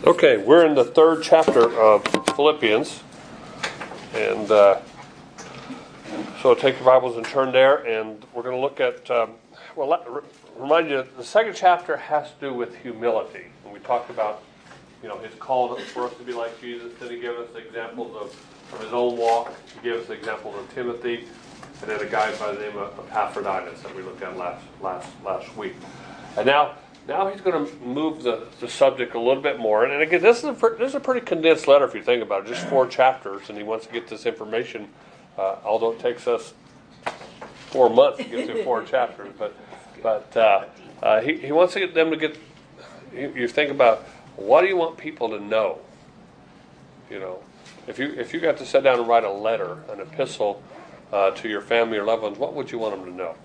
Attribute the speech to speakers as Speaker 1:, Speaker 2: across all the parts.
Speaker 1: Okay, we're in the third chapter of Philippians, and so take your Bibles and turn there, and we're going to look at, remind you, the second chapter has to do with humility. And we talked about, his call for us to be like Jesus. Then he gave us examples of his own walk. He gave us examples of Timothy, and then a guy by the name of Epaphroditus that we looked at last week. And now he's going to move the subject a little bit more. And again, this is a pretty condensed letter if you think about it. Just 4 chapters, and he wants to get this information, although it takes us 4 months to get through 4 chapters. But he wants to get them to get, you think about, what do you want people to know? If you got to sit down and write a letter, an epistle to your family or loved ones, what would you want them to know?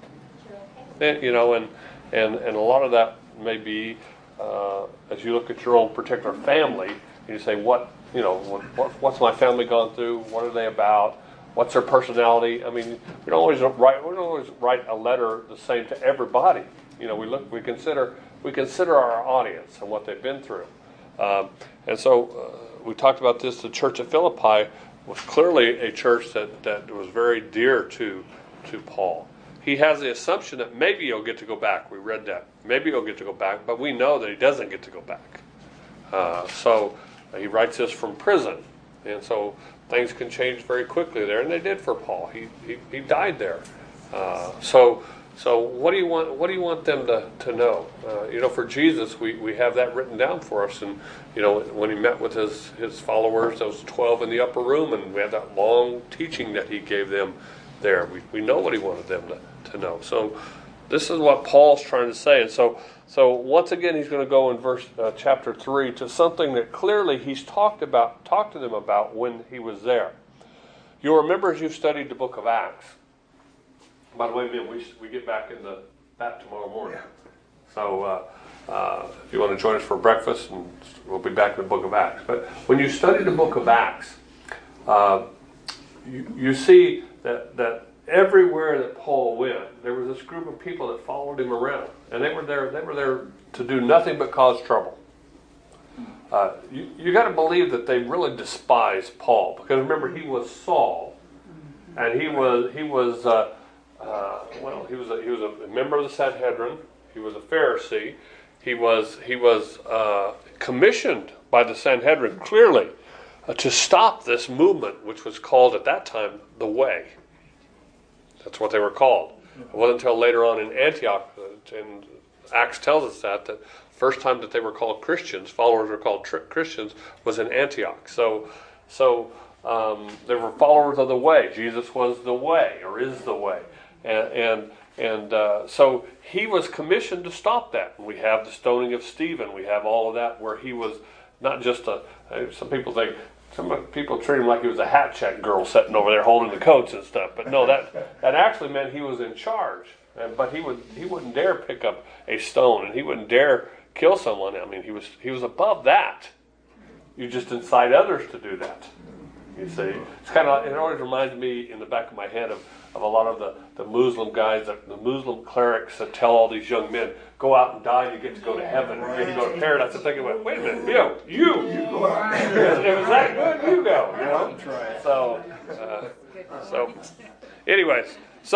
Speaker 1: And a lot of that may be as you look at your own particular family, you say, what's my family gone through? What are they about? What's their personality? I mean, we don't always write a letter the same to everybody. We consider our audience and what they've been through. And so we talked about this. The church at Philippi was clearly a church that was very dear to Paul. He has the assumption that maybe he'll get to go back. We read that. Maybe he'll get to go back, but we know that he doesn't get to go back. So he writes this from prison. And so things can change very quickly there, and they did for Paul. He died there. So what do you want them to know? For Jesus, we have that written down for us. And when he met with his followers, those 12 in the upper room, and we had that long teaching that he gave them there. We know what he wanted them to know. So this is what Paul's trying to say. And so once again, he's going to go in chapter 3 to something that clearly he's talked to them about when he was there. You'll remember as you've studied the book of Acts. By the way, man, we get back into that tomorrow morning. So if you want to join us for breakfast, and we'll be back in the book of Acts. But when you study the book of Acts, you see that everywhere that Paul went, there was this group of people that followed him around, and they were there to do nothing but cause trouble. You got to believe that they really despised Paul, because remember, he was Saul, and he was a member of the Sanhedrin. He was a Pharisee. He was commissioned by the Sanhedrin clearly to stop this movement, which was called at that time the Way. That's what they were called. It wasn't until later on in Antioch, and Acts tells us that the first time that they were called Christians, followers were called Christians, was in Antioch. So they were followers of the Way. Jesus was the Way, or is the Way, and so he was commissioned to stop that. We have the stoning of Stephen. We have all of that where he was not just some people treat him like he was a hat check girl sitting over there holding the coats and stuff. But no, that actually meant he was in charge. But he wouldn't dare pick up a stone, and he wouldn't dare kill someone. I mean, he was above that. You just incite others to do that. You see, it's kind of, it always reminds me in the back of my head of a lot of the Muslim guys, the Muslim clerics that tell all these young men, go out and die and you get to go to heaven, or you get to go to paradise. I'm thinking, wait a minute, you go out. If it's that good, you go, So anyways,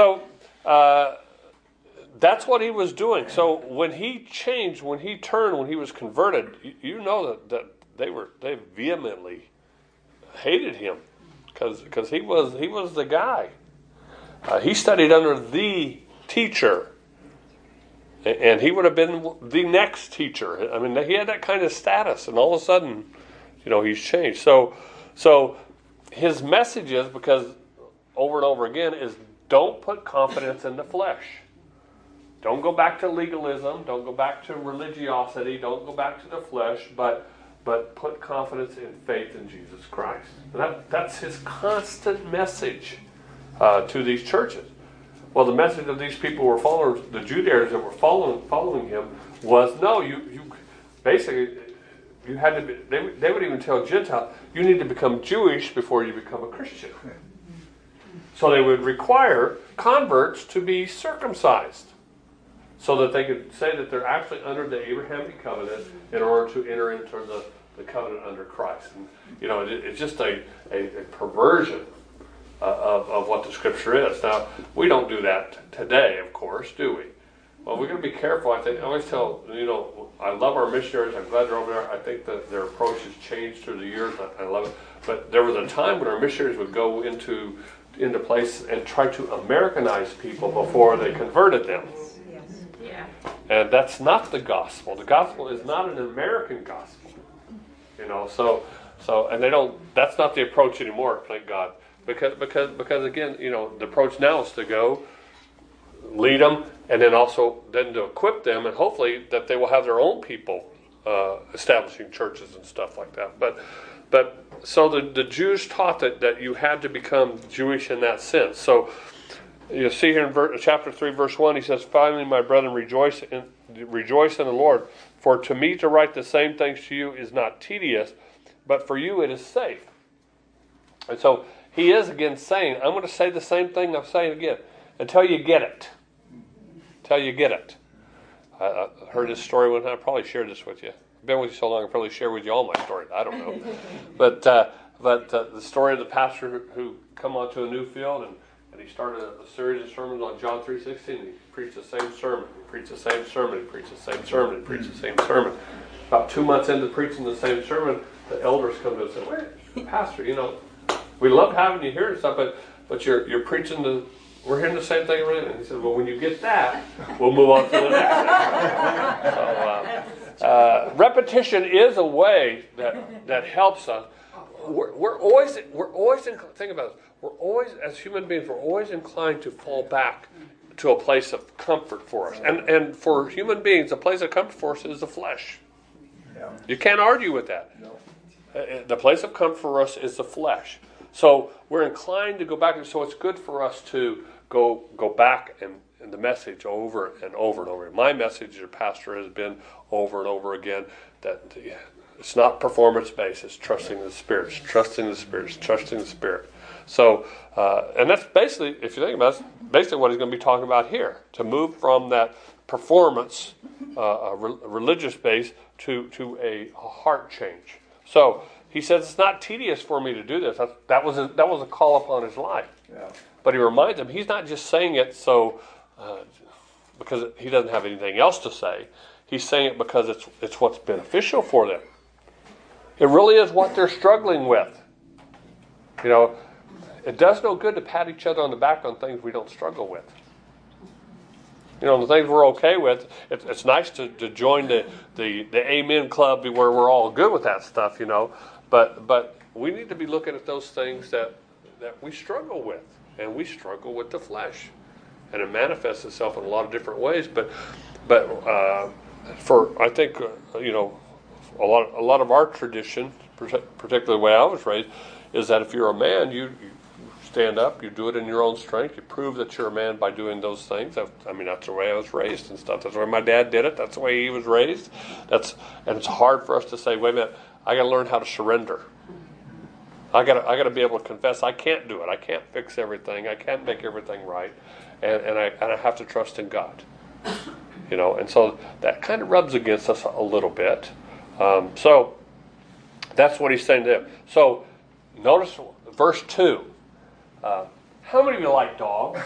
Speaker 1: that's what he was doing. So when he changed, when he turned, when he was converted, you know that they vehemently hated him because he was the guy. He studied under the teacher, and he would have been the next teacher. I mean, he had that kind of status, and all of a sudden, he's changed. So his message is, because over and over again, is don't put confidence in the flesh. Don't go back to legalism. Don't go back to religiosity. Don't go back to the flesh, but put confidence in faith in Jesus Christ. And that's his constant message to these churches. Well, the message of these people who were followers, the Judaizers that were following him, was no. You basically, you had to be. They would even tell Gentiles, you need to become Jewish before you become a Christian. So they would require converts to be circumcised, so that they could say that they're actually under the Abrahamic covenant in order to enter into the covenant under Christ. And, it's just a perversion of what the Scripture is. Now, we don't do that today, of course, do we? Well, we're going to be careful. I always tell, I love our missionaries. I'm glad they're over there. I think that their approach has changed through the years. I love it. But there was a time when our missionaries would go into place and try to Americanize people before they converted them.
Speaker 2: Yes. Yeah.
Speaker 1: And that's not the gospel. The gospel is not an American gospel. And they don't. That's not the approach anymore. Thank God. Because again, the approach now is to go lead them, and then to equip them, and hopefully that they will have their own people establishing churches and stuff like that. But so the Jews taught that you had to become Jewish in that sense. So you see here in chapter 3, verse 1, he says, "Finally, my brethren, rejoice in the Lord. For to me to write the same things to you is not tedious, but for you it is safe." And so he is again saying, I'm going to say the same thing I'm saying again, until you get it. Until you get it. I heard this story one time. I probably shared this with you. I've been with you so long, I probably share with you all my stories. I don't know. But the story of the pastor who come onto a new field, and he started a series of sermons on John 3:16. He preached the same sermon. He preached the same sermon. He preached the same sermon. He preached the same sermon. About 2 months into preaching the same sermon, the elders come to us and say, "Wait, pastor, we love having you here and stuff, but you're preaching we're hearing the same thing already." And he said, "Well, when you get that, we'll move on to the next thing." So repetition is a way that helps us. We're always think about this. We're always, as human beings, we're always inclined to fall back to a place of comfort for us. And for human beings, a place of comfort for us is the flesh. Yeah. You can't argue with that. No. The place of comfort for us is the flesh. So we're inclined to go back. So it's good for us to go back and the message over and over and over. My message as a pastor has been over and over again that it's not performance-based. It's trusting the Spirit. It's trusting the Spirit. It's trusting the Spirit. So, and that's basically, if you think about it, basically what he's going to be talking about here. To move from that performance, religious base, to a heart change. So he says it's not tedious for me to do this. That was a call upon his life. Yeah. But he reminds them he's not just saying it because he doesn't have anything else to say. He's saying it because it's what's beneficial for them. It really is what they're struggling with. It does no good to pat each other on the back on things we don't struggle with. The things we're okay with, it's nice to join the Amen Club where we're all good with that stuff, But we need to be looking at those things that we struggle with. And we struggle with the flesh. And it manifests itself in a lot of different ways. But I think, a lot of our tradition, particularly the way I was raised, is that if you're a man, you stand up, you do it in your own strength, you prove that you're a man by doing those things. That's the way I was raised and stuff. That's the way my dad did it. That's the way he was raised. And it's hard for us to say, wait a minute, I got to learn how to surrender. I got to be able to confess I can't do it. I can't fix everything. I can't make everything right, and I have to trust in God. And so that kind of rubs against us a little bit. So that's what he's saying to them. So notice verse 2. How many of you like dogs?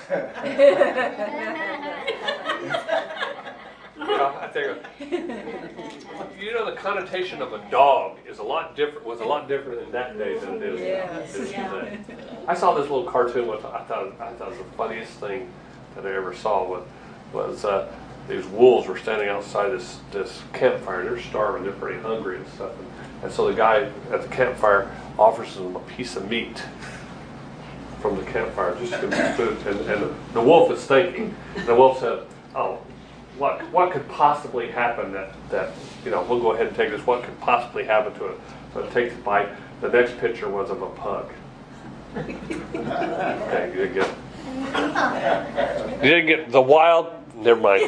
Speaker 1: I think the connotation of a dog was a lot different in that day than it is today. I saw this little cartoon which I thought was the funniest thing that I ever saw. Was these wolves were standing outside this campfire. They're starving. They're pretty hungry and stuff. And so the guy at the campfire offers them a piece of meat from the campfire, just to food. And the wolf is thinking. The wolf said, "Oh, what could possibly happen that we'll go ahead and take this. What could possibly happen to it?" So it takes a bite. The next picture was of a pug. Okay, you didn't get it. You didn't get the wild. Never mind.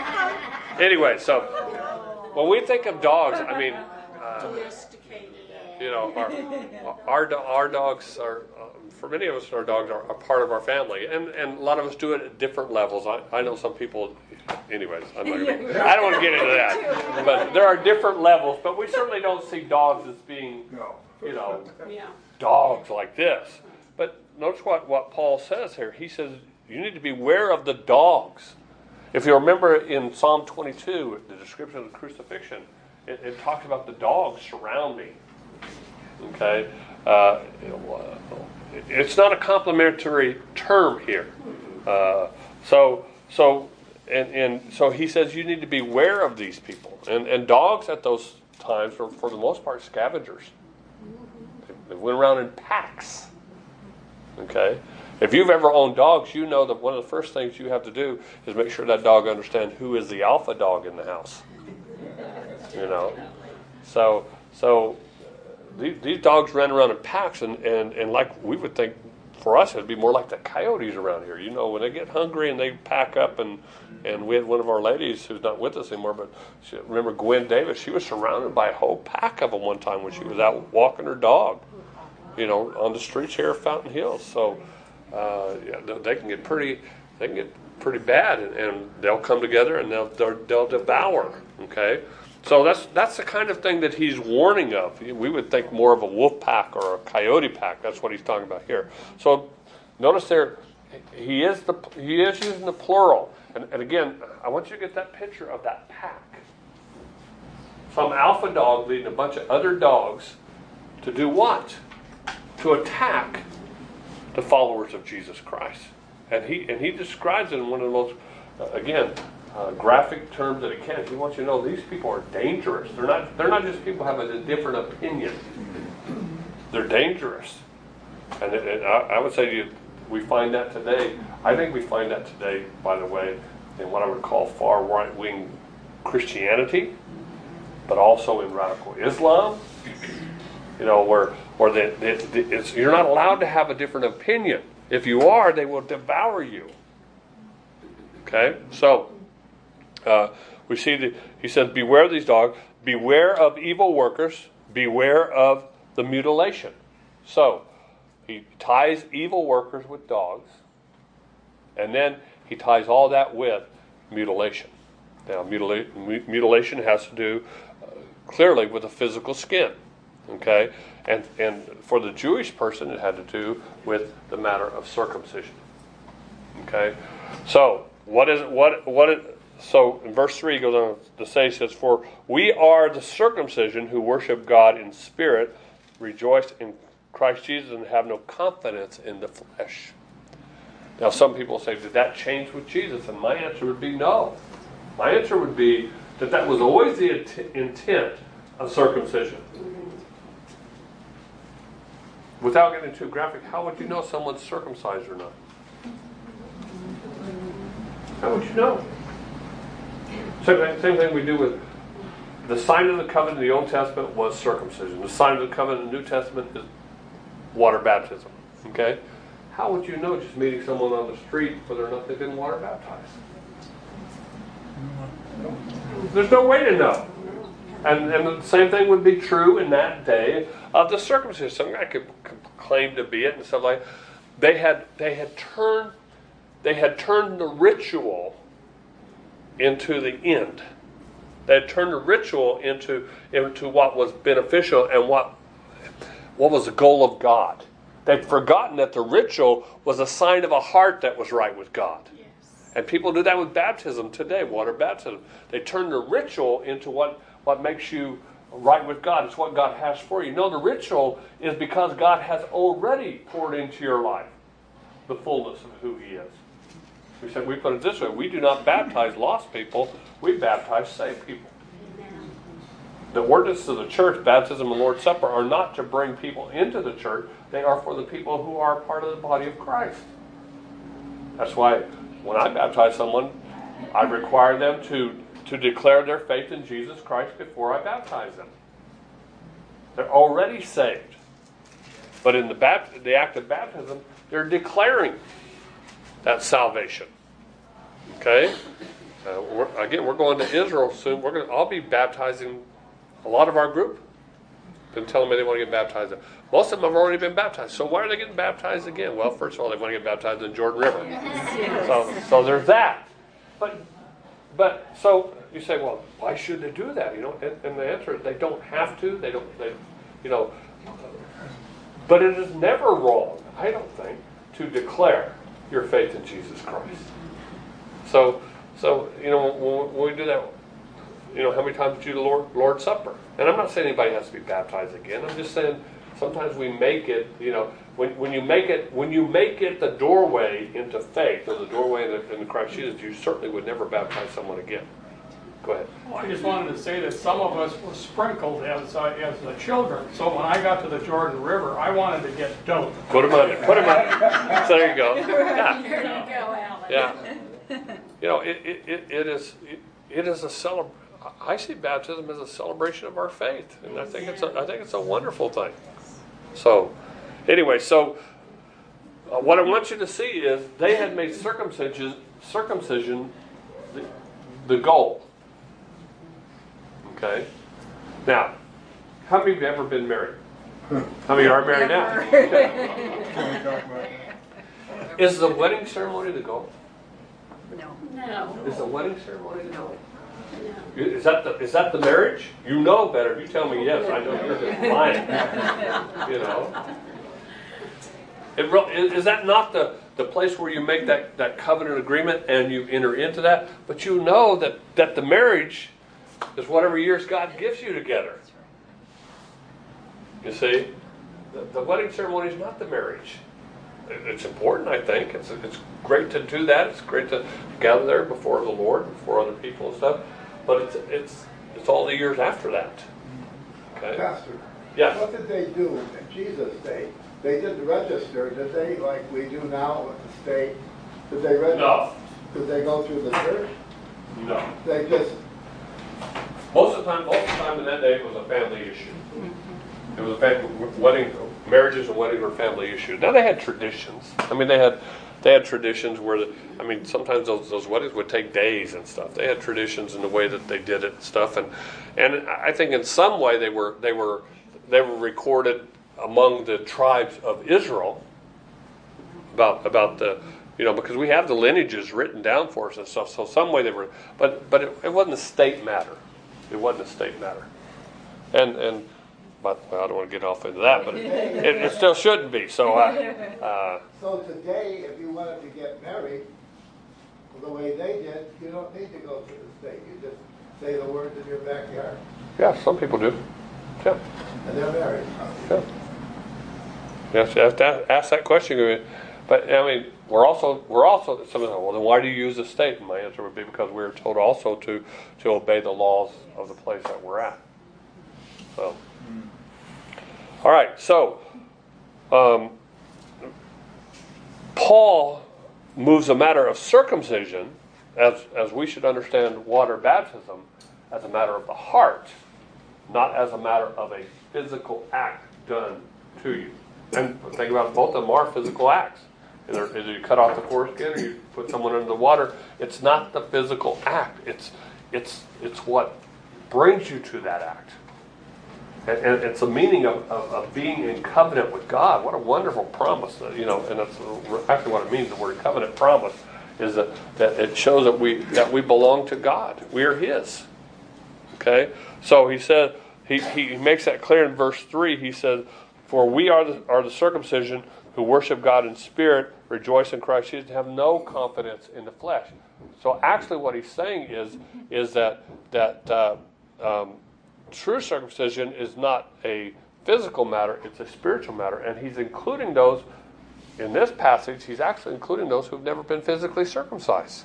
Speaker 1: Anyway, so when we think of dogs,
Speaker 2: Domesticated.
Speaker 1: You know, our dogs are, for many of us, our dogs are a part of our family, and a lot of us do it at different levels. I know some people, anyways. I don't want to get into that, but there are different levels. But we certainly don't see dogs as being, you know, dogs like this. But notice what Paul says here. He says you need to beware of the dogs. If you remember in Psalm 22, the description of the crucifixion, it talks about the dogs surrounding. Okay, it's not a complimentary term here. So he says you need to beware of these people. And dogs at those times were, for the most part, scavengers. They went around in packs. Okay, if you've ever owned dogs, you know that one of the first things you have to do is make sure that dog understands who is the alpha dog in the house. You know, so these dogs ran around in packs, and like we would think, for us, it'd be more like the coyotes around here. You know, when they get hungry and they pack up, and we had one of our ladies who's not with us anymore, but remember Gwen Davis, she was surrounded by a whole pack of them one time when she was out walking her dog, you know, on the streets here at Fountain Hills. So they can get pretty bad, and they'll come together and they'll devour. Okay. So that's the kind of thing that he's warning of. We would think more of a wolf pack or a coyote pack. That's what he's talking about here. So notice there, he is using the plural. And again, I want you to get that picture of that pack. Some alpha dog leading a bunch of other dogs to do what? To attack the followers of Jesus Christ. And he describes it in one of the most, graphic terms that he can. He wants you to know these people are dangerous. They're not just people who have a different opinion. They're dangerous. And I would say to you, we find that today. I think we find that today, by the way, in what I would call far right-wing Christianity, but also in radical Islam. You know, where you're not allowed to have a different opinion. If you are, they will devour you. Okay, so we see that he says, beware of these dogs, beware of evil workers, beware of the mutilation. So he ties evil workers with dogs, and then he ties all that with mutilation. Now, mutilation has to do clearly with the physical skin. Okay, and for the Jewish person, it had to do with the matter of circumcision. Okay, so so in verse 3 he goes on to say, he says, for we are the circumcision who worship God in spirit, rejoice in Christ Jesus, and have no confidence in the flesh. Now some people say, did that change with Jesus? And my answer would be no. My answer would be that was always the intent of circumcision. Without getting too graphic, how would you know someone's circumcised or not? How would you know? Same thing we do with the sign of the covenant in the Old Testament was circumcision. The sign of the covenant in the New Testament is water baptism. Okay? How would you know just meeting someone on the street whether or not they've been water baptized? There's no way to know. And the same thing would be true in that day of the circumcision. Some guy could claim to be it and stuff like that. They had turned the ritual into the end. They had turned the ritual into what was beneficial and what was the goal of God. They'd forgotten that the ritual was a sign of a heart that was right with God. Yes. And people do that with baptism today, water baptism. They turn the ritual into what makes you right with God. It's what God has for you. No, the ritual is because God has already poured into your life the fullness of who He is. We put it this way, we do not baptize lost people, we baptize saved people. Amen. The ordinances of the church, baptism and Lord's Supper, are not to bring people into the church, they are for the people who are part of the body of Christ. That's why when I baptize someone, I require them to declare their faith in Jesus Christ before I baptize them. They're already saved. But in the act of baptism, they're declaring that salvation. Okay? We're going to Israel soon. I'll be baptizing a lot of our group and telling me they want to get baptized. Most of them have already been baptized. So why are they getting baptized again? Well, first of all, they want to get baptized in the Jordan River. So there's that. But so you say, well, why should they do that? And the answer is they don't have to. They, but it is never wrong, I don't think, to declare your faith in Jesus Christ. So when we do that, how many times do you do the Lord's Supper? And I'm not saying anybody has to be baptized again. I'm just saying sometimes we make it, when you make it the doorway into faith, or the doorway into Christ Jesus, you certainly would never baptize someone again. Go ahead.
Speaker 2: Well, I just wanted to say that some of us were sprinkled as the children. So when I got to the Jordan River, I wanted to get dope.
Speaker 1: Put them under. So there you go. Yeah.
Speaker 3: There you go, Alan.
Speaker 1: Yeah. It is a celebration. I see baptism as a celebration of our faith, and I think it's a wonderful thing. So, anyway, what I want you to see is they had made circumcision the goal. Okay. Now, how many of you have ever been married? How many are married now? Is the wedding ceremony the goal?
Speaker 3: No.
Speaker 1: Is the wedding ceremony the goal? No. Is that the marriage? You know better. You tell me yes. I know you're just lying. Is that not the place where you make that covenant agreement and you enter into that? But you know that the marriage is whatever years God gives you together. You see, the wedding ceremony is not the marriage. It's important, I think. It's great to do that. It's great to gather there before the Lord, before other people and stuff. But it's all the years after that. Okay.
Speaker 4: Pastor.
Speaker 1: Yes.
Speaker 4: What did they do in Jesus' day? They didn't register, did they? Like we do now with the state. Did they register?
Speaker 1: No.
Speaker 4: Did they go through the church?
Speaker 1: No.
Speaker 4: They just.
Speaker 1: Most of the time in that day it was a family issue. It was a wedding. Marriages and weddings were family issues. Now they had traditions. I mean, they had traditions where sometimes those weddings would take days and stuff. They had traditions in the way that they did it and stuff, and I think in some way they were recorded among the tribes of Israel about the because we have the lineages written down for us and stuff. So some way they were, but it wasn't a state matter. It wasn't a state matter, and. But I don't want to get off into that, but it still shouldn't be. So
Speaker 4: today, if you wanted to get married the way they did, you don't need to go through the state. You just say the words in your backyard.
Speaker 1: Yeah, some people do. Yeah.
Speaker 4: And they're married.
Speaker 1: Yeah. Yes, you have to ask that question. But we're also some well, then why do you use the state? And my answer would be because we're told also to obey the laws of the place that we're at. So. All right, so Paul moves a matter of circumcision, as we should understand water baptism, as a matter of the heart, not as a matter of a physical act done to you. And think about it, both of them are physical acts. Either you cut off the foreskin or you put someone under the water. It's not the physical act. It's what brings you to that act. And it's the meaning of being in covenant with God. What a wonderful promise, and that's actually what it means. The word covenant promise is that it shows that we belong to God. We are His. Okay, so he said he makes that clear in verse 3. He says, "For we are the circumcision who worship God in spirit, rejoice in Christ Jesus, have no confidence in the flesh." So actually, what he's saying is that true circumcision is not a physical matter, it's a spiritual matter. And he's including those, in this passage, he's actually including those who've never been physically circumcised.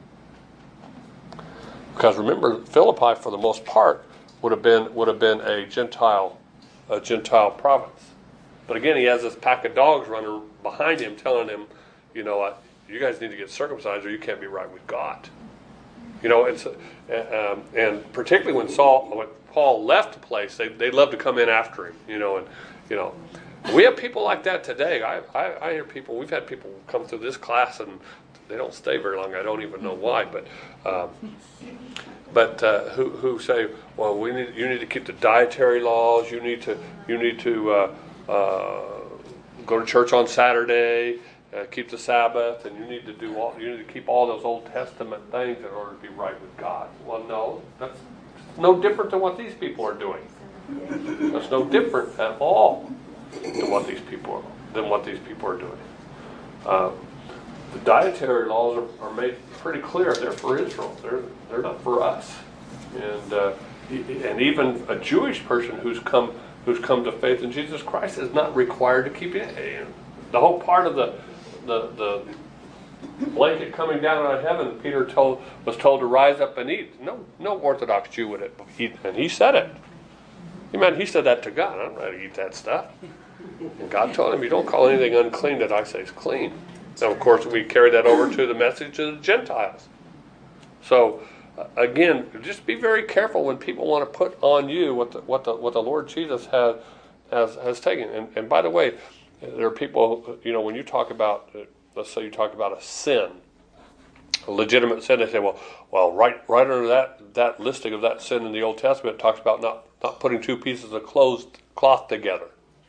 Speaker 1: Because remember, Philippi, for the most part, would have been a Gentile province. But again, he has this pack of dogs running behind him, telling him, you guys need to get circumcised or you can't be right with God. And particularly when Paul left the place, they love to come in after him, we have people like that today. I hear people. We've had people come through this class and don't stay very long. I don't even know why, but who say, well, you need to keep the dietary laws. You need to go to church on Saturday, keep the Sabbath, and you need to keep all those Old Testament things in order to be right with God. Well, no, that's no different than what these people are doing. That's no different at all than what these people are doing. The dietary laws are made pretty clear. They're for Israel. They're not for us. And even a Jewish person who's come to faith in Jesus Christ is not required to keep it. The whole part of the blanket coming down out of heaven, Peter was told to rise up and eat. No Orthodox Jew would eat, and he said it. He said that to God. I don't know how to eat that stuff. And God told him, you don't call anything unclean that I say is clean. Now, of course, we carry that over to the message of the Gentiles. So, again, just be very careful when people want to put on you what the Lord Jesus has taken. And by the way, there are people, when you talk about, let's say you talk about a sin, a legitimate sin, they say, well, right under that listing of that sin in the Old Testament, it talks about not putting two pieces of cloth together,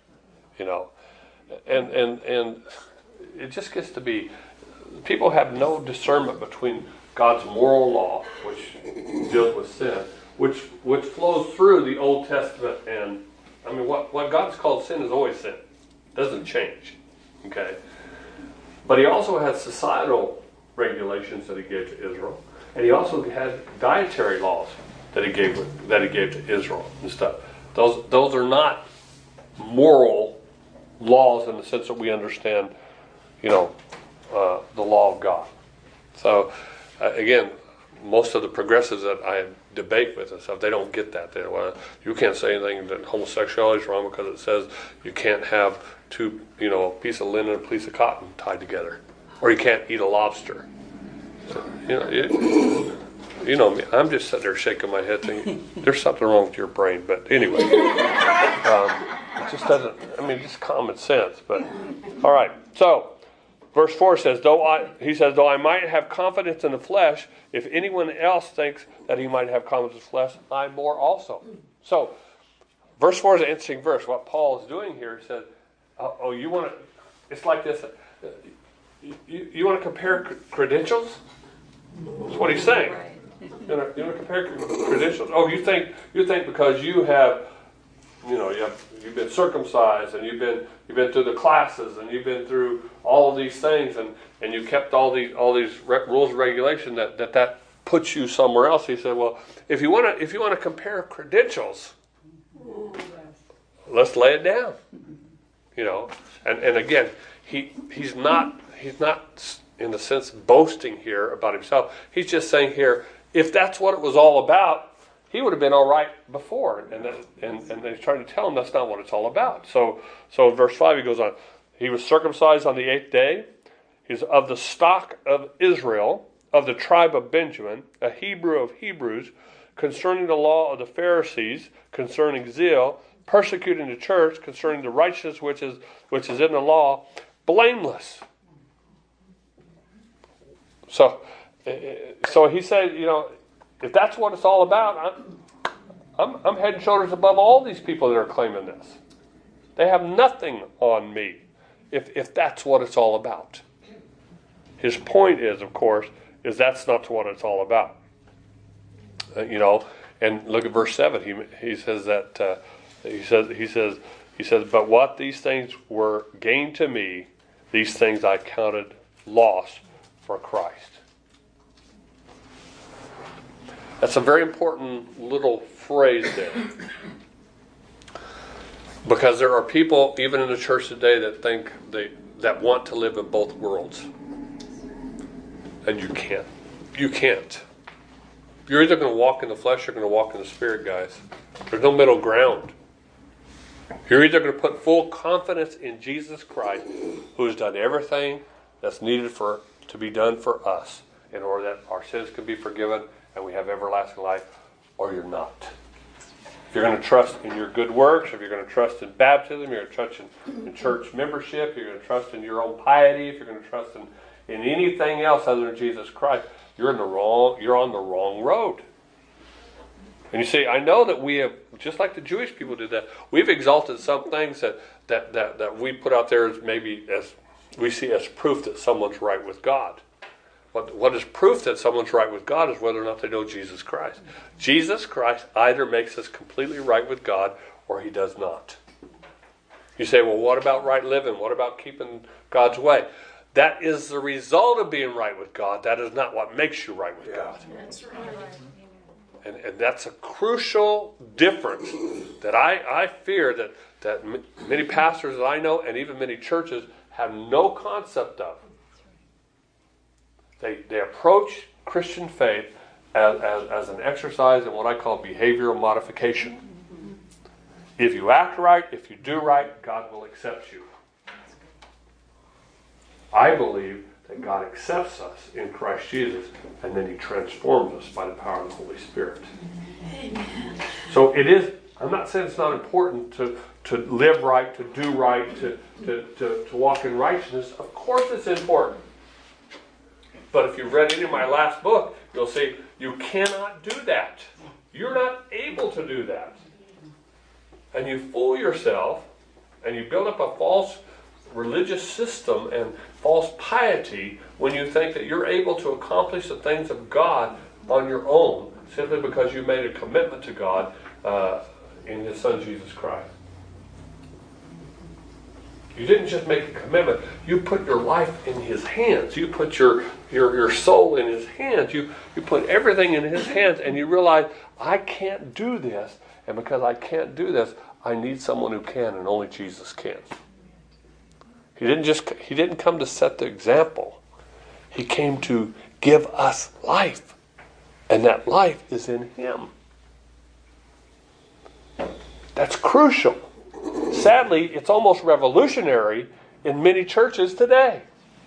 Speaker 1: and it just gets to be, people have no discernment between God's moral law, which deals with sin, which flows through the Old Testament, and what God's called sin is always sin. It doesn't change. Okay? But he also had societal regulations that he gave to Israel, and he also had dietary laws that he gave to Israel and stuff. Those are not moral laws in the sense that we understand, the law of God. So, again, most of the progressives that I debate with and stuff, they don't get that. You can't say anything that homosexuality is wrong because it says you can't have a piece of linen and a piece of cotton tied together, or you can't eat a lobster. So, you know me. I'm just sitting there shaking my head thinking, there's something wrong with your brain. But anyway, it just doesn't, just common sense. But, all right. So, verse 4 says, though I might have confidence in the flesh, if anyone else thinks that he might have confidence in the flesh, I more also. So, verse 4 is an interesting verse. What Paul is doing here, he says, you want to, it's like this, you want to compare credentials? That's what he's saying. You want to compare credentials? Oh, you think because you have, you've been circumcised and you've been through the classes and you've been through all of these things and you kept all these rules and regulations that puts you somewhere else. He said, well, if you want to compare credentials, let's lay it down. And again, he's not in the sense boasting here about himself. He's just saying here, if that's what it was all about, he would have been all right before. And he's trying to tell him that's not what it's all about. So in verse 5 he goes on, he was circumcised on the 8th day. He's of the stock of Israel, of the tribe of Benjamin, a Hebrew of Hebrews, concerning the law of the Pharisees, concerning zeal, persecuting the church, concerning the righteousness which is in the law, blameless. So he said, if that's what it's all about, I'm head and shoulders above all these people that are claiming this. They have nothing on me if that's what it's all about. His point is, of course, is that's not what it's all about. And look at verse 7. He says that he says, but what these things were gain to me, these things I counted loss for Christ. That's a very important little phrase there. Because there are people, even in the church today, that want to live in both worlds. And you can't. You can't. You're either going to walk in the flesh or you're going to walk in the spirit, guys. There's no middle ground. You're either going to put full confidence in Jesus Christ, who has done everything that's needed to be done for us in order that our sins can be forgiven and we have everlasting life, or you're not. If you're going to trust in your good works, if you're going to trust in baptism, you're going to trust in church membership, you're going to trust in your own piety, if you're going to trust in anything else other than Jesus Christ, you're on the wrong road. And you see, I know that we have, just like the Jewish people did that, we've exalted some things that we put out there as maybe as we see as proof that someone's right with God. What is proof that someone's right with God is whether or not they know Jesus Christ. Jesus Christ either makes us completely right with God or he does not. You say, well, what about right living? What about keeping God's way? That is the result of being right with God. That is not what makes you right with God.
Speaker 3: That's right.
Speaker 1: And that's a crucial difference that I fear that many pastors that I know and even many churches have no concept of. They approach Christian faith as an exercise in what I call behavioral modification. If you act right, if you do right, God will accept you. I believe that God accepts us in Christ Jesus, and then he transforms us by the power of the Holy Spirit. Amen. So it is, I'm not saying it's not important to live right, to do right, to walk in righteousness. Of course it's important. But if you've read any of my last book, you'll see you cannot do that. You're not able to do that. And you fool yourself, and you build up a false religious system and false piety when you think that you're able to accomplish the things of God on your own simply because you made a commitment to God in his Son Jesus Christ. You didn't just make a commitment. You put your life in his hands. You put your soul in his hands. You put everything in his hands, and you realize, I can't do this. And because I can't do this, I need someone who can, and only Jesus can. He didn't come to set the example. He came to give us life. And that life is in him. That's crucial. Sadly, it's almost revolutionary in many churches today.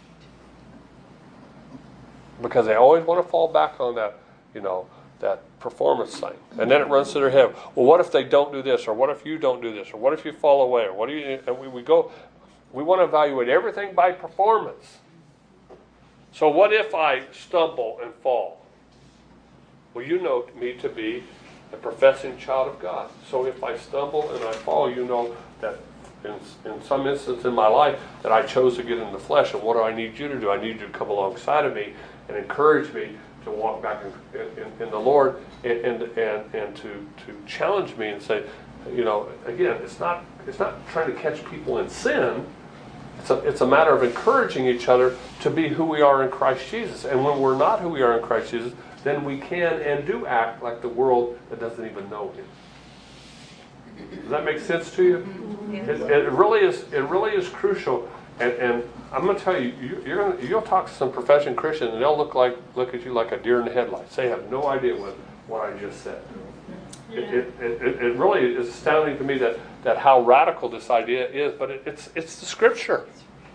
Speaker 1: Because they always want to fall back on that, that performance thing. And then it runs to their head. Well, what if they don't do this? Or what if you don't do this? Or what if you fall away? Or what do you? And we want to evaluate everything by performance. So what if I stumble and fall? Well, you know me to be a professing child of God. So if I stumble and I fall, you know that in some instance in my life that I chose to get in the flesh. And what do I need you to do? I need you to come alongside of me and encourage me to walk back in the Lord and to challenge me and say, again, it's not trying to catch people in sin. It's a matter of encouraging each other to be who we are in Christ Jesus. And when we're not who we are in Christ Jesus, then we can and do act like the world that doesn't even know him. Does that make sense to you? It really is crucial. And I'm going to tell you, you'll talk to some professing Christians, and they'll look at you like a deer in the headlights. They have no idea what I just said. It really is astounding to me that how radical this idea is, but it's the Scripture.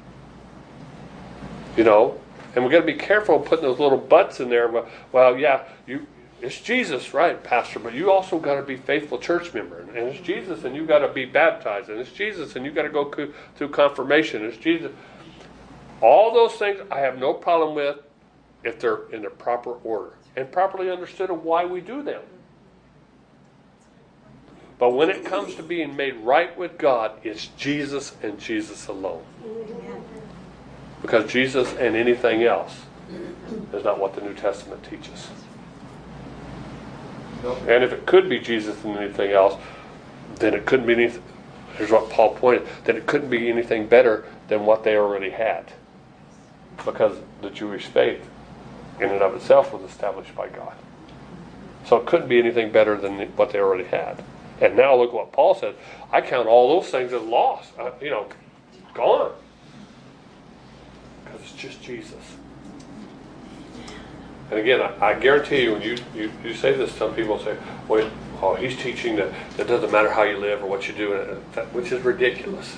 Speaker 1: And we've got to be careful putting those little buts in there. Well, yeah, it's Jesus, right, Pastor, but you also got to be a faithful church member. And it's Jesus, and you got to be baptized. And it's Jesus, and you got to go through confirmation. It's Jesus. All those things I have no problem with if they're in the proper order and properly understood of why we do them. But when it comes to being made right with God, it's Jesus and Jesus alone. Because Jesus and anything else is not what the New Testament teaches. And if it could be Jesus and anything else, then it couldn't be anything. Here's what Paul pointed, that it couldn't be anything better than what they already had. Because the Jewish faith, in and of itself, was established by God. So it couldn't be anything better than what they already had. And now look what Paul said. I count all those things as lost. Gone. Because it's just Jesus. And again, I guarantee you, when you say this, some people say, well, he's teaching that it doesn't matter how you live or what you do, which is ridiculous.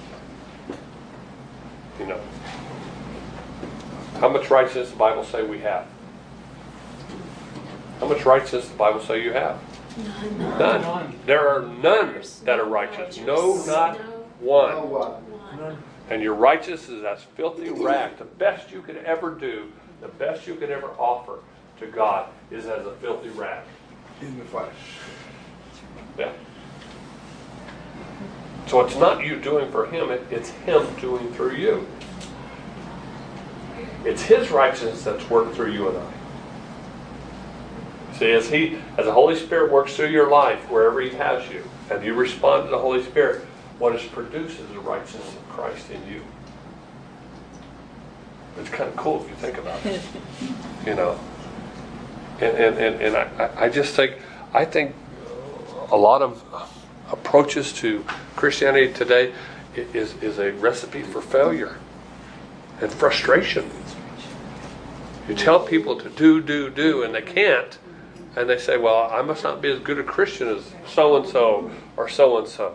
Speaker 1: How much righteousness does the Bible say we have? How much righteousness does the Bible say you have? None. There are none that are righteous. No, not one. And your righteousness is as filthy rag. The best you could ever do, the best you could ever offer to God is as a filthy rag.
Speaker 5: In the flesh.
Speaker 1: Yeah. So it's not you doing for Him, it's Him doing through you. It's His righteousness that's worked through you and I. See, as the Holy Spirit works through your life, wherever He has you, and you respond to the Holy Spirit, what is produced is the righteousness of Christ in you. It's kind of cool if you think about it. You know. And I think a lot of approaches to Christianity today is a recipe for failure and frustration. You tell people to do, and they can't. And they say, well, I must not be as good a Christian as so-and-so or so-and-so.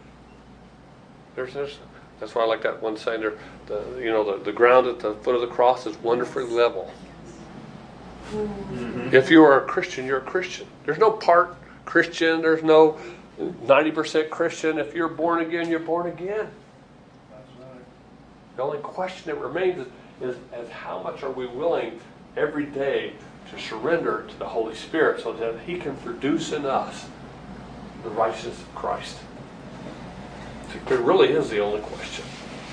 Speaker 1: That's why I like that one saying there, the ground at the foot of the cross is wonderfully level. Mm-hmm. If you are a Christian, you're a Christian. There's no part Christian. There's no 90% Christian. If you're born again, you're born again.
Speaker 5: That's right.
Speaker 1: The only question that remains is how much are we willing every day to surrender to the Holy Spirit so that He can produce in us the righteousness of Christ. It really is the only question.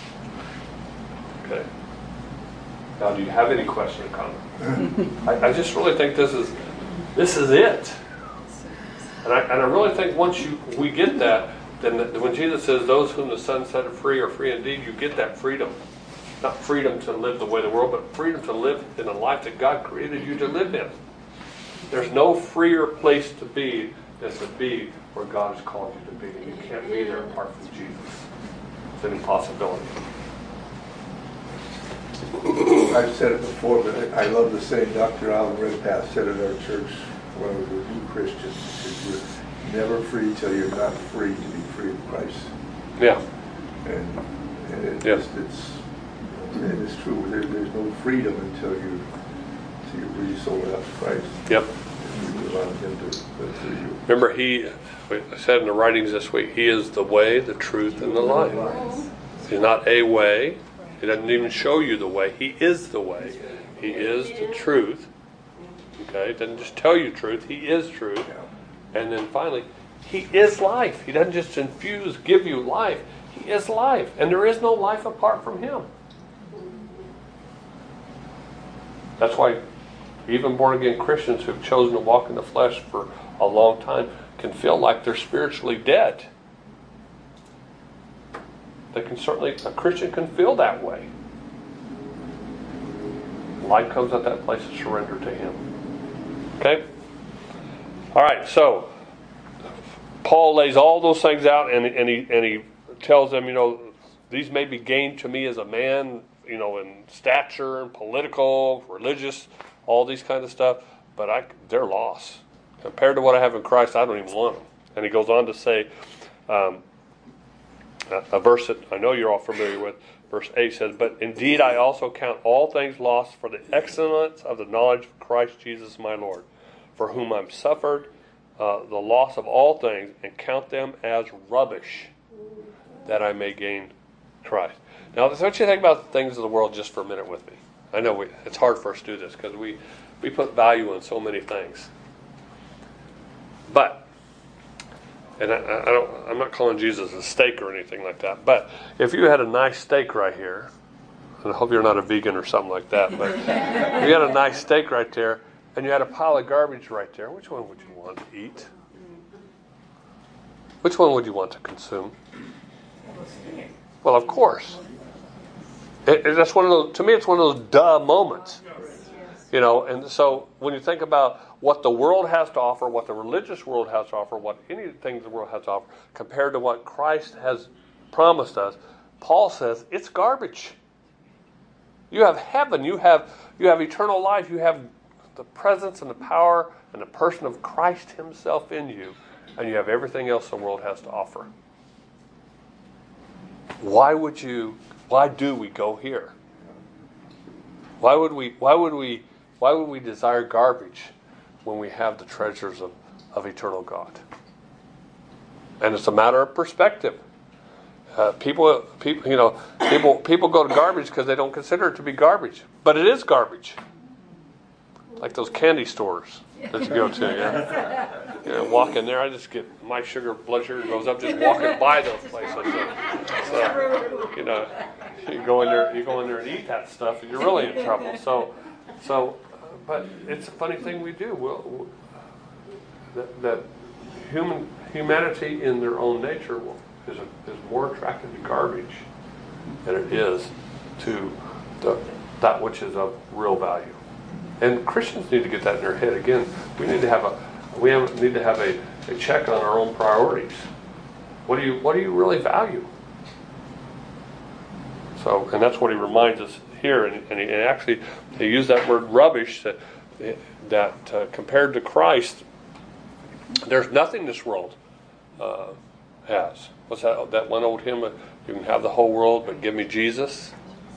Speaker 1: Okay. Now, do you have any question or comment? I just really think this is it. And I really think once we get that, then when Jesus says, those whom the Son set free are free indeed, you get that freedom. Not freedom to live the way of the world, but freedom to live in a life that God created you to live in. There's no freer place to be than to be where God has called you to be. And you can't be there apart from Jesus. It's an impossibility.
Speaker 5: I've said it before, but I love the saying Dr. Alan Redpath said at our church when we were new Christians. You're never free till you're not free to be free of Christ.
Speaker 1: Yeah.
Speaker 5: And it's true. There's no freedom until you're really sold out to Christ.
Speaker 1: Yep.
Speaker 5: And you allow Him to live through you.
Speaker 1: Remember, I said in the writings this week, He is the way, the truth, and the life. He's not a way. He doesn't even show you the way. He is the way. He is the truth. Okay? He doesn't just tell you truth. He is truth. And then finally, He is life. He doesn't just give you life. He is life. And there is no life apart from Him. That's why even born-again Christians who've chosen to walk in the flesh for a long time can feel like they're spiritually dead. A Christian can feel that way. Life comes at that place of surrender to Him. Okay? All right, so Paul lays all those things out and he tells them, these may be gained to me as a man, in stature and political, religious, all these kind of stuff, but they're lost. Compared to what I have in Christ, I don't even want them. And he goes on to say, a verse that I know you're all familiar with, verse 8 says, but indeed I also count all things lost for the excellence of the knowledge of Christ Jesus my Lord, for whom I'm suffered the loss of all things, and count them as rubbish, that I may gain Christ. Now, I want you to think about the things of the world just for a minute with me. I know it's hard for us to do this because we put value on so many things. But, and I'm not calling Jesus a steak or anything like that, but if you had a nice steak right here, and I hope you're not a vegan or something like that, but if you had a nice steak right there, and you had a pile of garbage right there, which one would you want to eat? Which one would you want to consume? Well, of course. That's one of those. To me, it's one of those duh moments. And so when you think about what the world has to offer, what the religious world has to offer, what anything the world has to offer, compared to what Christ has promised us, Paul says it's garbage. You have heaven. You have eternal life. You have the presence and the power and the person of Christ Himself in you, and you have everything else the world has to offer. Why do we go here? Why would we desire garbage when we have the treasures of eternal God? And it's a matter of perspective. People go to garbage because they don't consider it to be garbage, but it is garbage. Like those candy stores that you go to. Yeah, walk in there. I just get my blood sugar goes up just walking by those places. So, you go in there and eat that stuff, and you're really in trouble. But it's a funny thing we do. That humanity in their own nature is more attracted to garbage than it is to that which is of real value. And Christians need to get that in their head again. We need to have a check on our own priorities. What do you really value? So, and that's what he reminds us here. And he actually they use that word rubbish that compared to Christ, there's nothing this world has. What's that one old hymn? You can have the whole world, but give me Jesus.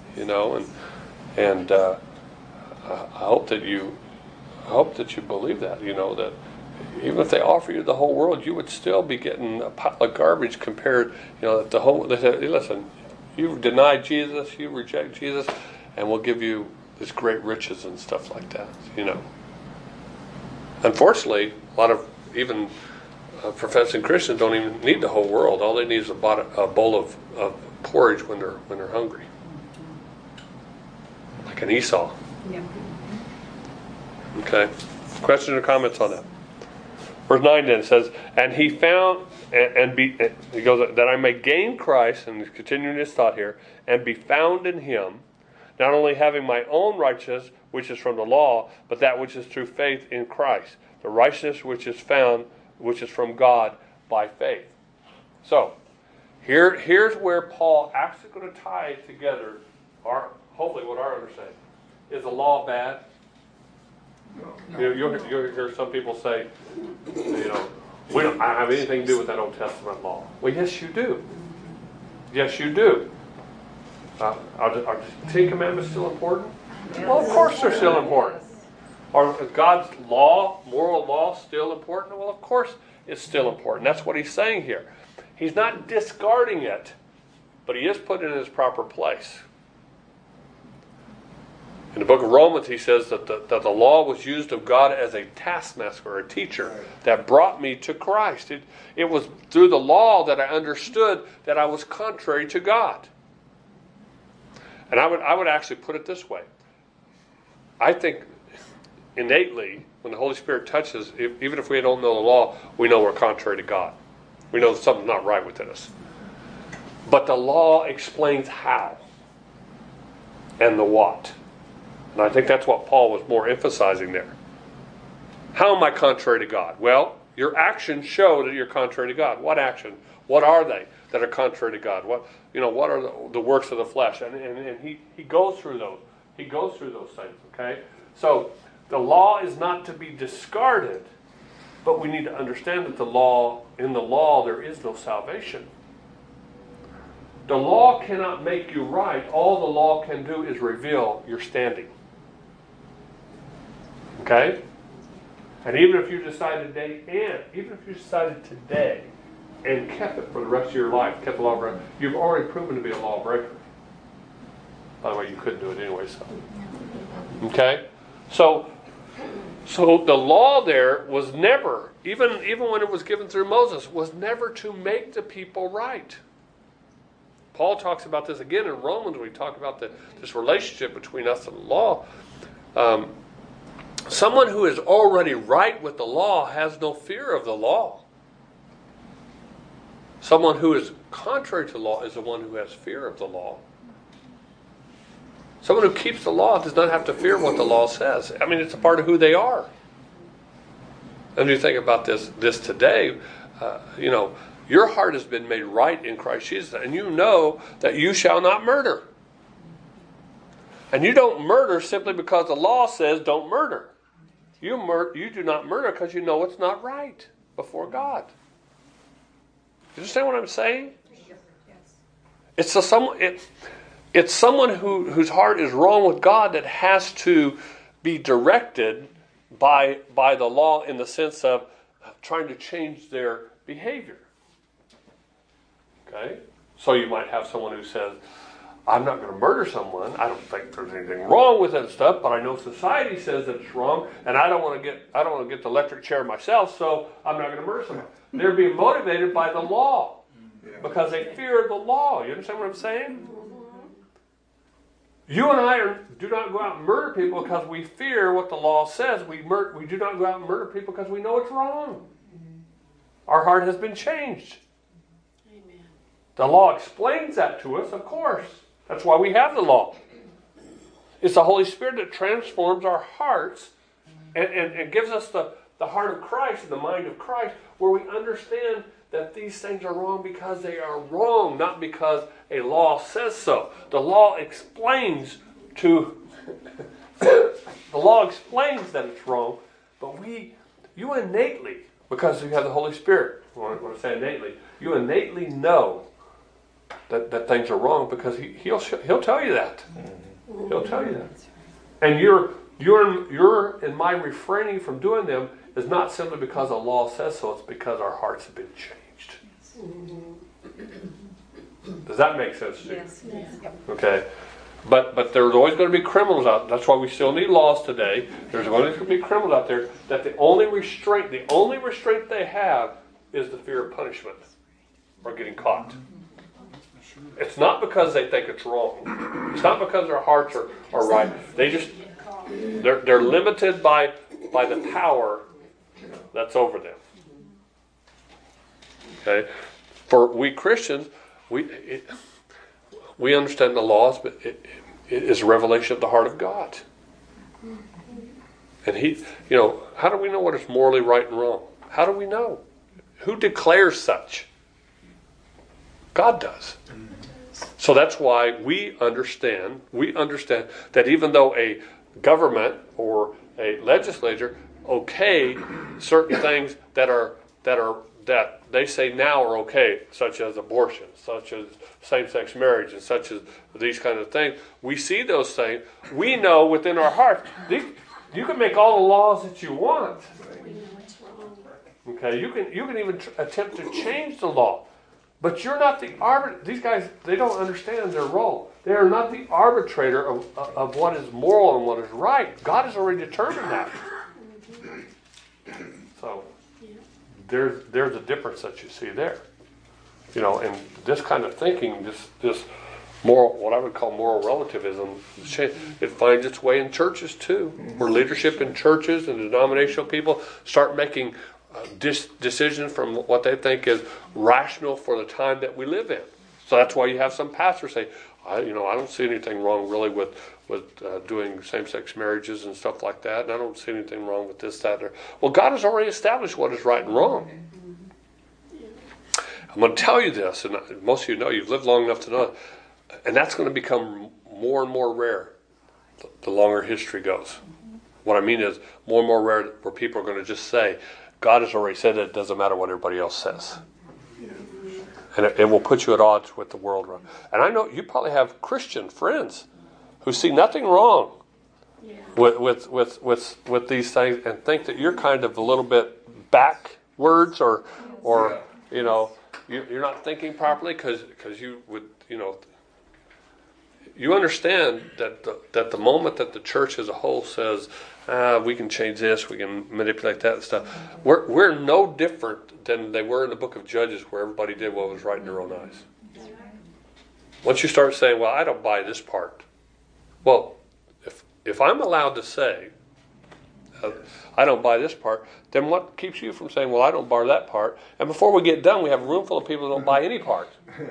Speaker 1: And I hope that you believe that. That even if they offer you the whole world, you would still be getting a pile of garbage compared. That the whole. They say, listen, you deny Jesus, you reject Jesus, and we'll give you this great riches and stuff like that. Unfortunately, a lot of even professing Christians don't even need the whole world. All they need is a bowl of porridge when they're hungry, like an Esau.
Speaker 3: Yeah.
Speaker 1: Okay. Questions or comments on that? Verse 9 then says, and he found he goes that I may gain Christ, and he's continuing his thought here, and be found in him, not only having my own righteousness, which is from the law, but that which is through faith in Christ, the righteousness which is from God by faith. So, here's where Paul actually going to tie together hopefully what our understanding. Is the law bad? You'll hear some people say, we don't have anything to do with that Old Testament law. Well, yes, you do. Yes, you do. Are the Ten Commandments still important? Yes. Well, of course they're still important. Is God's law, moral law, still important? Well, of course it's still important. That's what he's saying here. He's not discarding it, but he is putting it in its proper place. In the book of Romans, he says that the law was used of God as a taskmaster or a teacher that brought me to Christ. It was through the law that I understood that I was contrary to God. And I would actually put it this way. I think innately, when the Holy Spirit touches, even if we don't know the law, we know we're contrary to God. We know something's not right within us. But the law explains how and the what. And I think that's what Paul was more emphasizing there. How am I contrary to God? Well, your actions show that you're contrary to God. What action? What are they that are contrary to God? What are the works of the flesh? And he goes through those. He goes through those things. Okay, so the law is not to be discarded, but we need to understand that in the law there is no salvation. The law cannot make you right. All the law can do is reveal your standing. Okay? And even if you decided today and kept it for the rest of your life, kept the law, you've already proven to be a lawbreaker. By the way, you couldn't do it anyway, so. Okay? So the law there was never, even when it was given through Moses, was never to make the people right. Paul talks about this again in Romans. We talk about this relationship between us and the law. Someone who is already right with the law has no fear of the law. Someone who is contrary to the law is the one who has fear of the law. Someone who keeps the law does not have to fear what the law says. I mean, it's a part of who they are. And you think about this today, your heart has been made right in Christ Jesus, and you know that you shall not murder. And you don't murder simply because the law says don't murder. You do not murder because you know it's not right before God. You understand what I'm saying? Yes. It's someone whose heart is wrong with God that has to be directed by the law in the sense of trying to change their behavior. Okay? So you might have someone who says, I'm not going to murder someone. I don't think there's anything wrong with that stuff, but I know society says that it's wrong, and I don't want to get the electric chair myself, so I'm not going to murder someone. They're being motivated by the law because they fear the law. You understand what I'm saying? You and I do not go out and murder people because we fear what the law says. We do not go out and murder people because we know it's wrong. Our heart has been changed.
Speaker 3: Amen.
Speaker 1: The law explains that to us, of course. That's why we have the law. It's the Holy Spirit that transforms our hearts and gives us the heart of Christ and the mind of Christ, where we understand that these things are wrong because they are wrong, not because a law says so. The law explains the law explains that it's wrong, but you innately, because you have the Holy Spirit, when I say innately, you innately know that things are wrong because he'll tell you that. He'll tell you that. And you're in my refraining from doing them is not simply because the law says so, it's because our hearts have been changed. Does that make sense to you?
Speaker 3: Yes.
Speaker 1: Okay. But there's always going to be criminals out there. That's why we still need laws today. There's always going to be criminals out there that the only restraint they have is the fear of punishment or getting caught. It's not because they think it's wrong. It's not because their hearts are right. They're limited by the power that's over them. Okay? For we Christians, we understand the laws, but it is a revelation of the heart of God. And how do we know what is morally right and wrong? How do we know? Who declares such? God does. So that's why we understand that even though a government or a legislature okay certain things that they say now are okay, such as abortion, such as same-sex marriage, and such as these kind of things. We see those things. We know within our hearts, you can make all the laws that you want.
Speaker 3: We know it's wrong.
Speaker 1: Okay, you can even attempt to change the law. But you're not the arbitrator. These guys, they don't understand their role. They are not the arbitrator of what is moral and what is right. God has already determined that. So there's a difference that you see there. And this kind of thinking, this moral, what I would call moral relativism, it finds its way in churches too, where leadership in churches and denominational people start making decisions from what they think is rational for the time that we live in. So that's why you have some pastors say, I don't see anything wrong really with doing same-sex marriages and stuff like that, and I don't see anything wrong with this, that, or... Well, God has already established what is right and wrong. I'm going to tell you this, and most of you know, you've lived long enough to know it, and that's going to become more and more rare the longer history goes. What I mean is more and more rare where people are going to just say, God has already said it doesn't matter what everybody else says. And it will put you at odds with the world. And I know you probably have Christian friends who see nothing wrong with these things and think that you're kind of a little bit backwards or you're not thinking properly because you would, you understand that the moment that the church as a whole says, we can change this, we can manipulate that and stuff, we're no different than they were in the book of Judges where everybody did what was right in their own eyes. Once you start saying, well, I don't buy this part. Well, if I'm allowed to say, I don't buy this part, then what keeps you from saying, well, I don't buy that part? And before we get done, we have a room full of people who don't buy any part.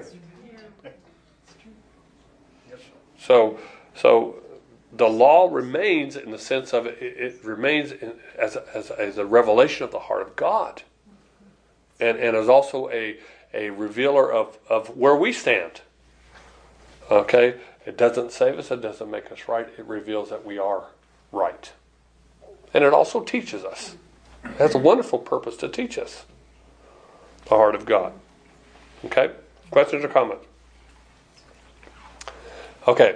Speaker 1: So the law remains in the sense of it remains as a revelation of the heart of God, and is also a revealer of where we stand. Okay, it doesn't save us, it doesn't make us right. It reveals that we are right, and it also teaches us. It has a wonderful purpose to teach us the heart of God. Okay, questions or comments? Okay.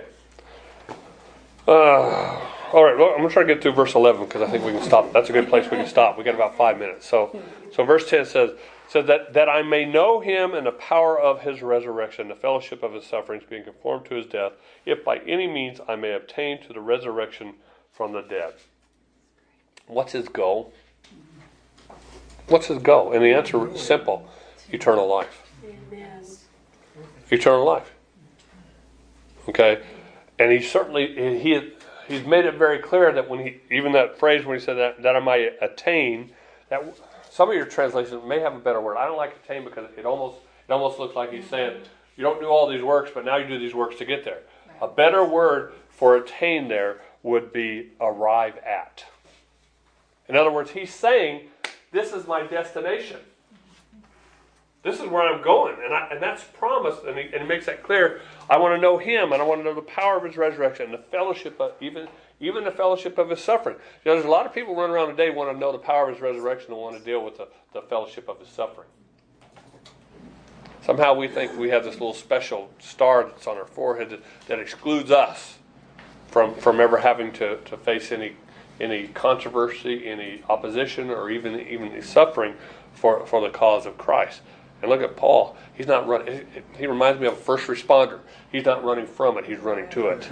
Speaker 1: All right, well, I'm going to try to get through verse 11 because I think we can stop. That's a good place we can stop. We got about 5 minutes. So verse 10 says, So that I may know him and the power of his resurrection, the fellowship of his sufferings, being conformed to his death, if by any means I may obtain to the resurrection from the dead. What's his goal? What's his goal? And the answer is simple. Eternal life.
Speaker 3: Amen.
Speaker 1: Eternal life. Okay? And he certainly, he's made it very clear that when he, even that phrase when he said that I might attain, that some of your translations may have a better word. I don't like attain because it almost looks like he's saying, you don't do all these works, but now you do these works to get there. A better word for attain there would be arrive at. In other words, he's saying, this is my destination. This is where I'm going. And that's promised, and he makes that clear. I want to know him, and I want to know the power of his resurrection, and the fellowship of, even the fellowship of his suffering. You know, there's a lot of people running around today who want to know the power of his resurrection and want to deal with the fellowship of his suffering. Somehow we think we have this little special star that's on our forehead that excludes us from ever having to face any controversy, any opposition, or even the suffering for the cause of Christ. And look at Paul. He's not running. He reminds me of a first responder. He's not running from it. He's running to it.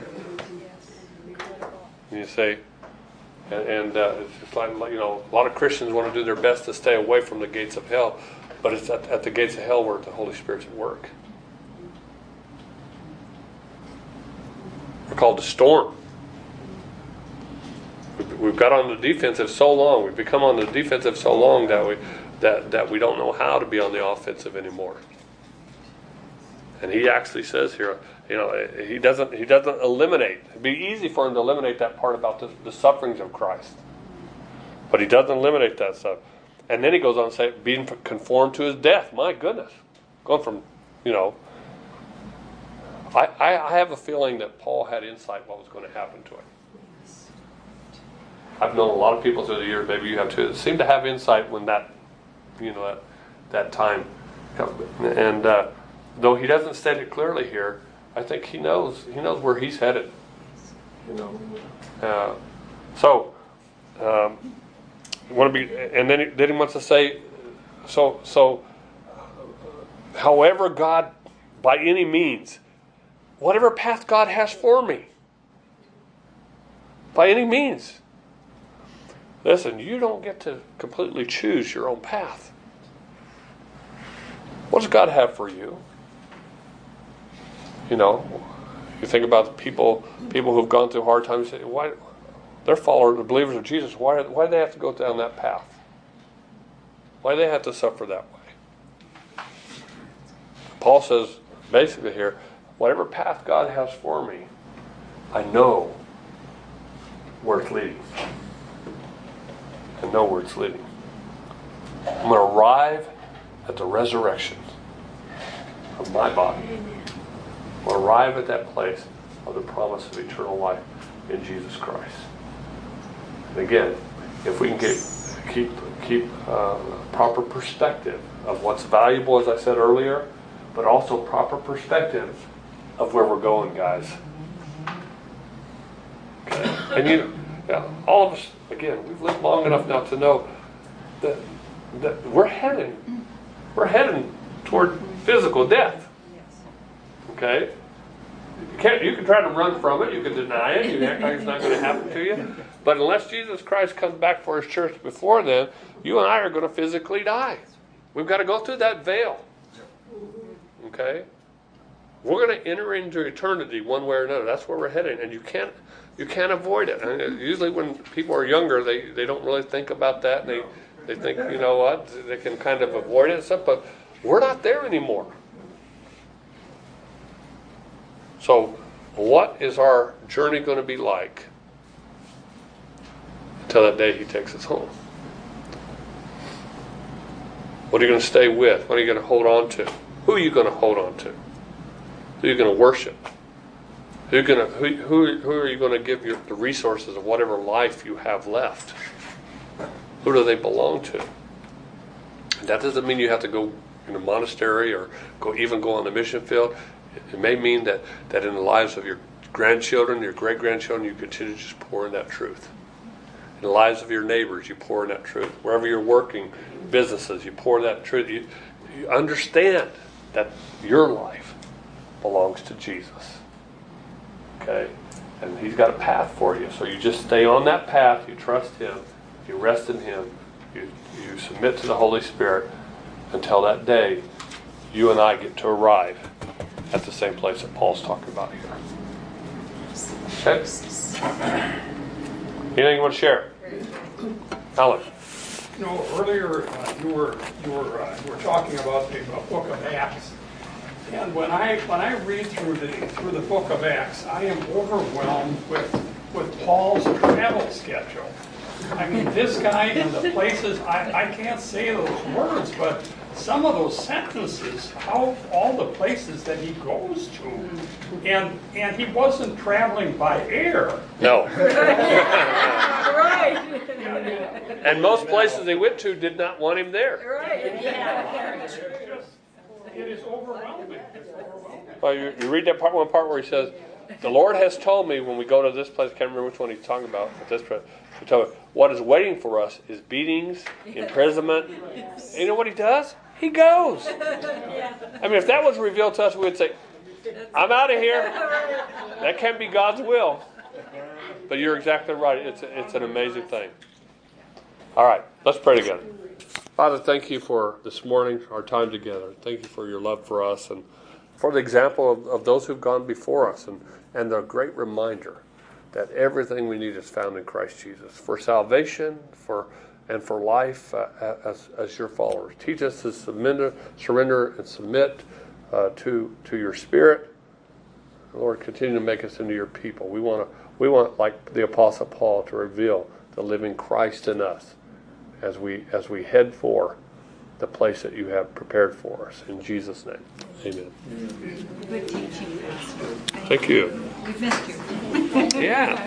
Speaker 1: You see, and it's just like, you know, a lot of Christians want to do their best to stay away from the gates of hell, but it's at the gates of hell where the Holy Spirit's at work. We're called to storm. We've got on the defensive so long. We've become on the defensive so long that we don't know how to be on the offensive anymore. And he actually says here, you know, he doesn't eliminate. It'd be easy for him to eliminate that part about the sufferings of Christ, but he doesn't eliminate that stuff. And then he goes on to say, being conformed to his death. My goodness, going from, you know, I have a feeling that Paul had insight what was going to happen to him. I've known a lot of people through the years, maybe you have too, that seem to have insight when that time comes. And though he doesn't state it clearly here, I think he knows where he's headed. You know, want to be, and then he wants to say, however God, by any means, whatever path God has for me, by any means. Listen, you don't get to completely choose your own path. What does God have for you? You know, you think about the people who've gone through hard times. You say, why? They're followers, the believers of Jesus. Why do they have to go down that path? Why do they have to suffer that way? Paul says, basically here, whatever path God has for me, I know where it's leading. I know where it's leading. I'm going to arrive at the resurrection of my body. I'm going to arrive at that place of the promise of eternal life in Jesus Christ. And again, if we can keep proper perspective of what's valuable, as I said earlier, but also proper perspective of where we're going, guys. Okay? And all of us, again, we've lived long enough now to know that we're heading toward physical death. Okay? You can try to run from it, you can deny it, you can act like it's not going to happen to you. But unless Jesus Christ comes back for his church before then, you and I are going to physically die. We've got to go through that veil. Okay? We're going to enter into eternity one way or another. That's where we're heading, and you can't avoid it. And usually when people are younger, they don't really think about that. And they think, you know what, they can kind of avoid it and stuff, but we're not there anymore. So what is our journey going to be like until that day he takes us home? What are you going to stay with? What are you going to hold on to? Who are you going to hold on to? Who are you going to worship? Who are you going to give the resources of whatever life you have left? Who do they belong to? And that doesn't mean you have to go in a monastery or go on the mission field. It may mean that in the lives of your grandchildren, your great-grandchildren, you continue to just pour in that truth. the lives of your neighbors, you pour in that truth. Wherever you're working, businesses, you pour that truth. You understand that your life belongs to Jesus. Okay? And He's got a path for you. So you just stay on that path. You trust Him. You rest in Him. You submit to the Holy Spirit until that day you and I get to arrive at the same place that Paul's talking about here. Okay? Anything you want to share? Alan?
Speaker 2: You know, earlier you were talking about the book of Acts, and when I read through the book of Acts, I am overwhelmed with Paul's travel schedule. I mean, this guy and the places, I can't say those words, but some of those sentences, how all the places that he goes to, and he wasn't traveling by air.
Speaker 1: No.
Speaker 6: Right.
Speaker 1: And most places they went to did not want him there.
Speaker 6: Right. Yeah.
Speaker 2: It is overwhelming.
Speaker 1: Well, you read that one part where he says, "The Lord has told me when we go to this place," I can't remember which one he's talking about, but this place, he told me, what is waiting for us is beatings, imprisonment. And you know what he does? He goes. I mean, if that was revealed to us, we would say, I'm out of here. That can't be God's will. But you're exactly right. It's an amazing thing. All right, let's pray together. Father, thank you for this morning, our time together. Thank you for your love for us and for the example of those who've gone before us and the great reminder that everything we need is found in Christ Jesus for salvation, for life as your followers. Teach us to surrender and submit to your Spirit. Lord, continue to make us into your people. We want, like the Apostle Paul, to reveal the living Christ in us as we head for the place that you have prepared for us. In Jesus' name, amen.
Speaker 6: Good teaching, Pastor.
Speaker 1: Thank you.
Speaker 6: We've missed you.
Speaker 1: Yeah.